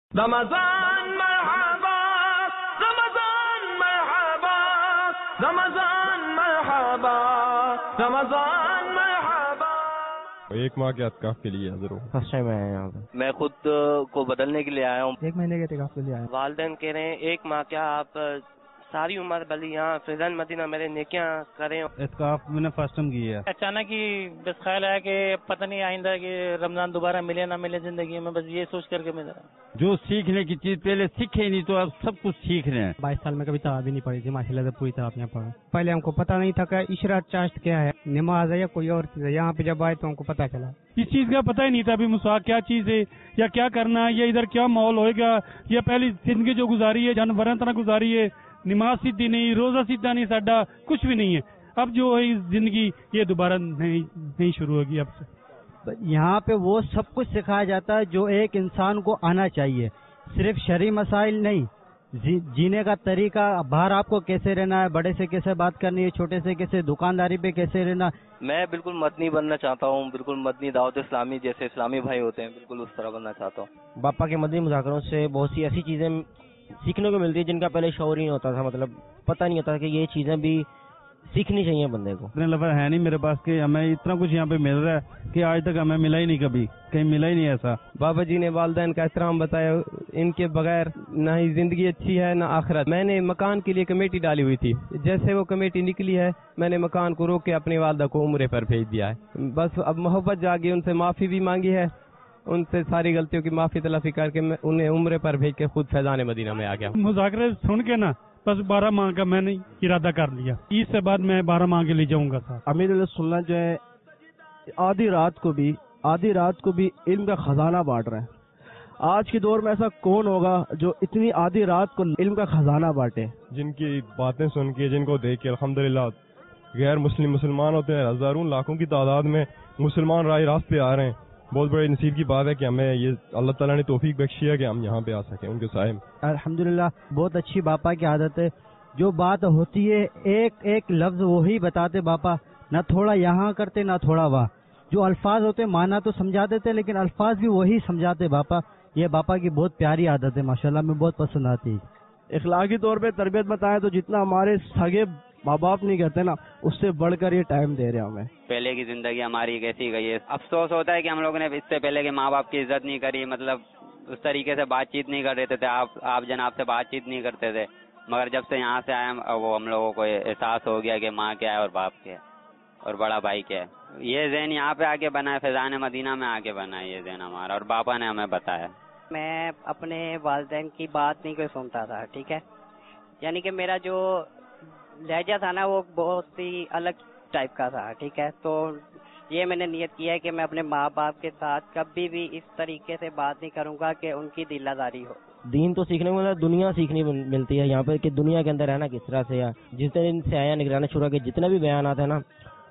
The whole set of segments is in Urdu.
رمضان مرحبا رمضان مرحبا رمضان مرحبا رمضان مرحبا. ایک ماہ کے اعتکاف کے لیے حاضر ہوں. فرسٹ ٹائم آیا یہاں پہ. میں خود کو بدلنے کے لیے آیا ہوں. 1 مہینے کے اعتکاف کے لیے آیا. والدین کہہ رہے ہیں 1 ماہ کیا آپ ساری عمر بلی یہاں فیضان مدینہ میرے نیکیاں کریں. اعتکاف میں نے فرسٹ ٹائم کیا ہے. اچانک ہی بس خیال آیا کہ پتہ نہیں آئندہ کہ رمضان دوبارہ ملے نہ ملے زندگی میں، بس یہ سوچ کر کے میں جو سیکھنے کی چیز پہلے سیکھے نہیں تو اب سب کچھ سیکھ رہے ہیں. 22 سال میں کبھی تراویح بھی نہیں پڑھی تھی ماشاء اللہ سے پوری طرح یہاں پڑھا. پہلے ہم کو پتہ نہیں تھا کہ عشرہ چاشت کیا ہے، نماز ہے یا کوئی اور چیز ہے. یہاں پہ جب آئے تو ہم کو پتہ چلا. اس چیز کا پتہ ہی نہیں تھا ابھی مسواک کیا چیز ہے یا کیا کرنا ہے یا ادھر کیا ماحول ہوئے گا. یہ پہلی زندگی جو گزاری ہے جانوروں طرح گزاری ہے، نماز سیدھی نہیں، روزہ سیدھا نہیں، ساڈا کچھ بھی نہیں ہے. اب جو ہے زندگی یہ دوبارہ نہیں شروع ہوگی اب سے. یہاں پہ وہ سب کچھ سکھایا جاتا ہے جو ایک انسان کو آنا چاہیے، صرف شرعی مسائل نہیں، جینے کا طریقہ، باہر آپ کو کیسے رہنا ہے، بڑے سے کیسے بات کرنی ہے، چھوٹے سے کیسے، دکانداری پہ کیسے رہنا. میں بالکل مدنی بننا چاہتا ہوں، بالکل مدنی دعوت اسلامی جیسے اسلامی بھائی ہوتے ہیں بالکل اس طرح بننا چاہتا ہوں. باپا کے مدنی مذاکروں سے بہت سی ایسی چیزیں سیکھنے کو ملتی ہے جن کا پہلے شعور ہی نہیں ہوتا تھا، مطلب پتہ نہیں ہوتا کہ یہ چیزیں بھی سیکھنی چاہیے بندے کو. اتنے لفظ ہے نہیں میرے پاس کہ ہمیں اتنا کچھ یہاں پہ مل رہا ہے کہ آج تک ہمیں ملا ہی نہیں، کبھی کہیں ملا ہی نہیں ایسا. بابا جی نے والدین کا احترام بتایا، ان کے بغیر نہ ہی زندگی اچھی ہے نہ آخرت. میں نے مکان کے لیے کمیٹی ڈالی ہوئی تھی، جیسے وہ کمیٹی نکلی ہے میں نے مکان کو روک کے اپنی والدہ کو عمرے پر بھیج دیا ہے. بس اب محبت جاگی، ان سے معافی بھی مانگی ہے، ان سے ساری غلطیوں کی معافی تلافی کر کے میں انہیں عمرے پر بھیج کے خود فیضان مدینہ میں آ گیا. مذاکرے سن کے نا بس 12 ماہ کا میں نے ارادہ کر لیا، اس سے بعد میں 12 ماہ کے لیے جاؤں گا. صاحب امیر علیہ سنت جو ہے آدھی رات کو بھی علم کا خزانہ بانٹ رہے ہیں. آج کے دور میں ایسا کون ہوگا جو اتنی آدھی رات کو علم کا خزانہ بانٹے. جن کی باتیں سن کے، جن کو دیکھ کے الحمدللہ غیر مسلمان ہوتے ہیں، ہزاروں لاکھوں کی تعداد میں مسلمان راہ راست پہ آ رہے ہیں. بہت بڑے نصیب کی بات ہے کہ ہمیں یہ اللہ تعالیٰ نے توفیق بخشی ہے کہ ہم یہاں پہ آ سکیں ان کے سائے میں. الحمدللہ بہت اچھی باپا کی عادت ہے، جو بات ہوتی ہے ایک ایک لفظ وہی بتاتے باپا، نہ تھوڑا یہاں کرتے نہ تھوڑا وہاں. جو الفاظ ہوتے مانا تو سمجھا دیتے لیکن الفاظ بھی وہی سمجھاتے باپا. یہ باپا کی بہت پیاری عادت ہے، ماشاءاللہ میں بہت پسند آتی ہے. اخلاقی طور پہ تربیت بتائیں تو جتنا ہمارے سگے ماں باپ نہیں کرتے نا، اس سے بڑھ کر یہ ٹائم دے رہے ہمیں. پہلے کی زندگی ہماری کیسی گئی ہے، افسوس ہوتا ہے کہ ہم لوگوں نے اس سے پہلے کے ماں باپ کی عزت نہیں کری، مطلب اس طریقے سے بات چیت نہیں کر رہے تھے، آپ جناب سے بات چیت نہیں کرتے تھے. مگر جب سے یہاں سے آئے وہ ہم لوگوں کو احساس ہو گیا کہ ماں کیا ہے اور باپ کیا ہے اور بڑا بھائی کیا ہے. یہ ذہن یہاں پہ آ کے بنا ہے، فیضان مدینہ میں آ کے بنا ہے یہ ذہن ہمارا، اور باپا نے ہمیں بتایا. میں اپنے والدین کی بات نہیں کوئی سنتا تھا، ٹھیک ہے، یعنی کہ میرا جو لہجہ تھا نا وہ بہت ہی الگ ٹائپ کا تھا، ٹھیک ہے. تو یہ میں نے نیت کیا ہے کہ میں اپنے ماں باپ کے ساتھ کبھی بھی اس طریقے سے بات نہیں کروں گا کہ ان کی دل آزاری ہو. دین تو سیکھنے کو دنیا سیکھنی ملتی ہے یہاں پہ کہ دنیا کے اندر رہنا کس طرح سے. جس دن سے آیا نگران شورا کے جتنے بھی بیانات ہیں نا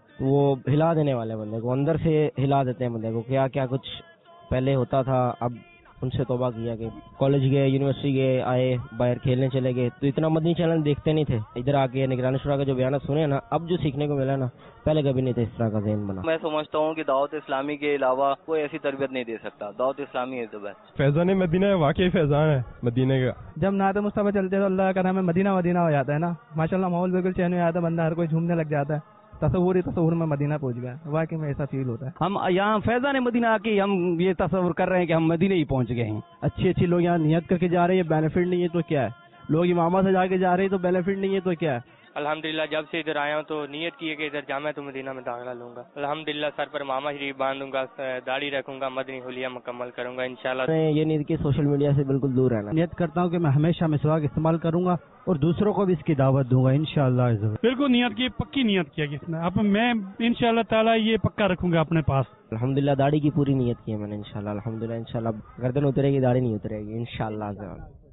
وہ ہلا دینے والے بندے کو، اندر سے ہلا دیتے ہیں بندے کو. کیا کیا کچھ پہلے ہوتا تھا، اب ان سے توبہ کیا کہ کالج گئے، یونیورسٹی گئے، آئے باہر کھیلنے چلے گئے تو اتنا مدنی چینل دیکھتے نہیں تھے. ادھر آ کے نگران شورا کے جو بیانات سنے نا اب جو سیکھنے کو ملا نا پہلے کبھی نہیں تھا اس طرح کا ذہن بنا. میں سمجھتا ہوں کہ دعوت اسلامی کے علاوہ کوئی ایسی تربیت نہیں دے سکتا، دعوت اسلامی ہے تو بیسٹ. فیضان مدینہ واقعی فیضان ہے مدینہ کا. جب نعت مصطفیٰ چلتے تو اللہ کا نام ہے مدینہ مدینہ ہو جاتا ہے نا. ماشاءاللہ ماحول بالکل چینج ہو جاتا ہے، بندہ ہر کوئی جھومنے لگ جاتا ہے. تصور میں مدینہ پہنچ گیا، واقعی میں ایسا فیل ہوتا ہے. ہم یہاں فیضان مدینہ آ کے ہم یہ تصور کر رہے ہیں کہ ہم مدینہ ہی پہنچ گئے ہیں. اچھی لوگ یہاں نیت کر کے جا رہے ہیں، بینیفٹ نہیں ہے تو کیا ہے. لوگ امامہ سے جا کے جا رہے ہیں تو بینیفٹ نہیں ہے تو کیا ہے. الحمدللہ جب سے ادھر آیا ہوں تو نیت کی ہے کہ ادھر جامعہ مدینہ میں داخلہ لوں گا. الحمدللہ سر پر ماما شریف باندھوں گا، داڑھی رکھوں گا، مدنی حلیہ مکمل کروں گا انشاءاللہ. یہ نیت کی سوشل میڈیا سے بالکل دور رہنا. نیت کرتا ہوں کہ میں ہمیشہ مسواک استعمال کروں گا اور دوسروں کو بھی اس کی دعوت دوں گا انشاءاللہ. بالکل نیت کی، پکی نیت کیا کس نے. اب میں انشاءاللہ تعالی یہ پکا رکھوں گا اپنے پاس. الحمدللہ داڑھی کی پوری نیت کی ہے میں نے انشاءاللہ. الحمدللہ انشاءاللہ گردن اترے گی، داڑھی نہیں اترے گی انشاءاللہ.